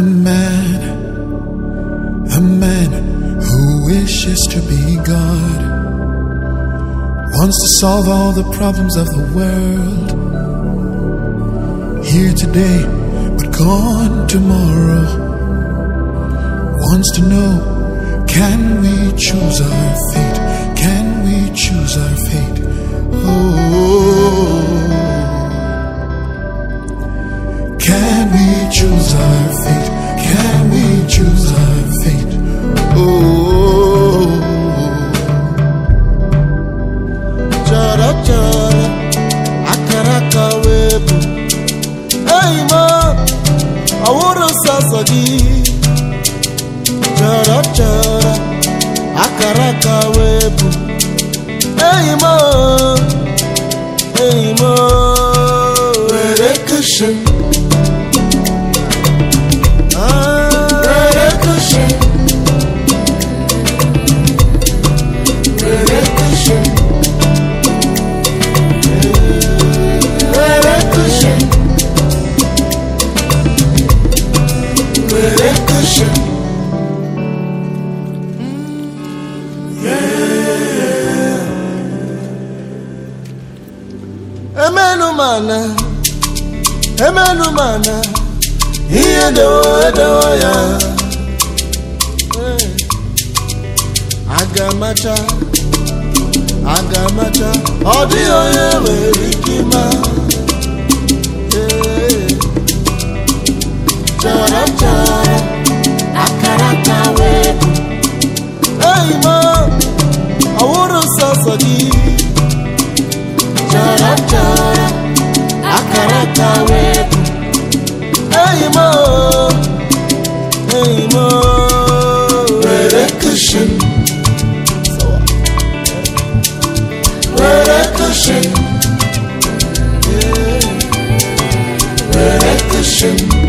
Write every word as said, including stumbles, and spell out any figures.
man, a man who wishes to be God, wants to solve all the problems of the world. Here today, but gone tomorrow. Wants to know, can we choose our fate? Can we choose our fate? Oh, can we choose our fate? Can we choose our fate? Oh, chara chara, akaraka webu. Hey ma, aworo sasagi. Chara chara, akaraka webu. Hey ma, hey ma, where cushion. Emenu mana, emenu mana, iye do do ya. Agamacha, agamacha, audio ye werikima. Chara chara, akaraka webu. Hey ma, aworo sasagi. Chara chara, akaraka webu. Hey mo, hey mo, where cushion, where cushion, where cushion.